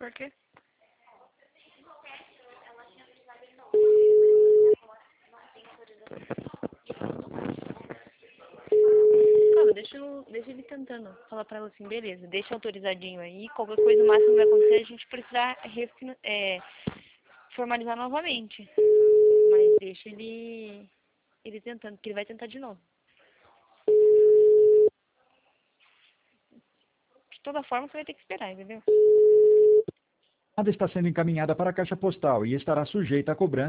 Por quê? Calma, deixa ele tentando. Fala pra ela assim, beleza, deixa autorizadinho aí, qualquer coisa, o máximo que vai acontecer, a gente precisar formalizar novamente. Mas deixa ele tentando, porque ele vai tentar de novo. De toda forma, você vai ter que esperar, entendeu? A chamada está sendo encaminhada para a caixa postal e estará sujeita a cobrança.